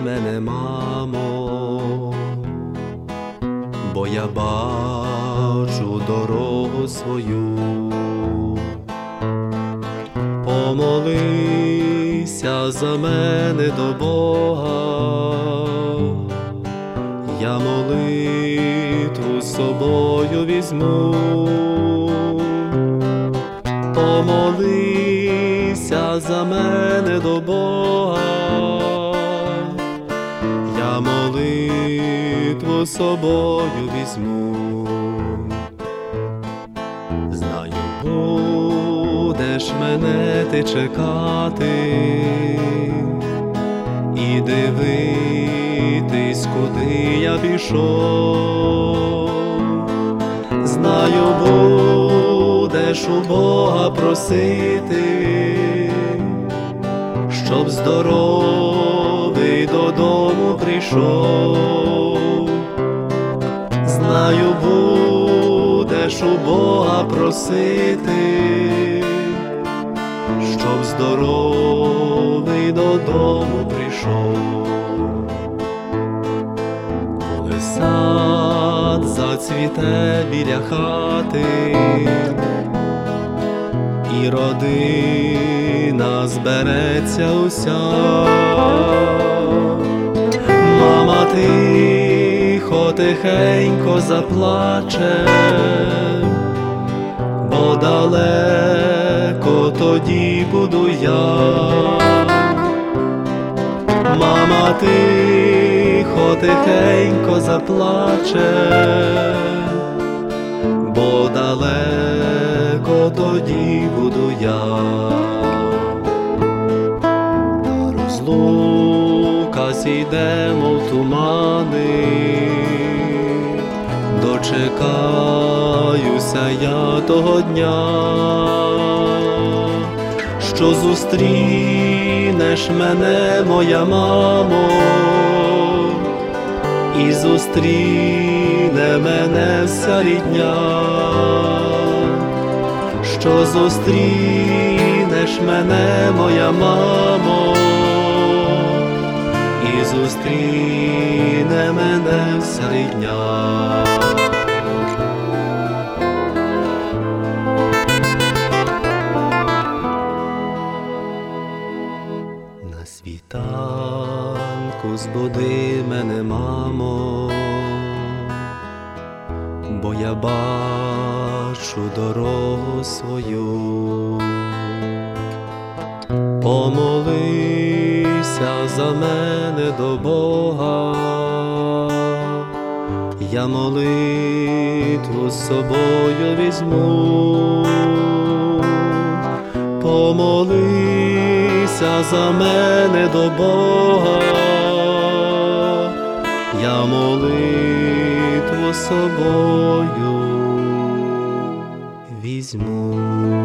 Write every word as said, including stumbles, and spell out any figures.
мене, мамо, бо я бачу дорогу свою. Помолися за мене до Бога, я молитву з собою візьму. Помолися за мене до Бога, я молитву з собою візьму. Знаю, будеш мене ти чекати і дивитись, куди я пішов. Знаю, будеш у Бога просити, щоб здоровий додому прийшов. Знаю, будеш у Бога просити, щоб здоровий додому прийшов. Коли сад зацвіте біля хати, і родина збереться уся, мама тихо, тихенько заплаче, бо далеко тоді буду я. Мама тихо, тихенько заплаче, бо далеко тоді буду я. Розлука зійде, мов тумани, дочекаюся я того дня, що зустрінеш мене, моя мамо, і зустріне мене вся рідня, що зустрінеш мене, моя мамо, і зустріне мене вся рідня. На світанку збуди мене, мамо, бо я бачу дорогу свою. Помолися за мене до Бога, я молитву з собою візьму. Помолися за мене до Бога, я молитву з собою візьму.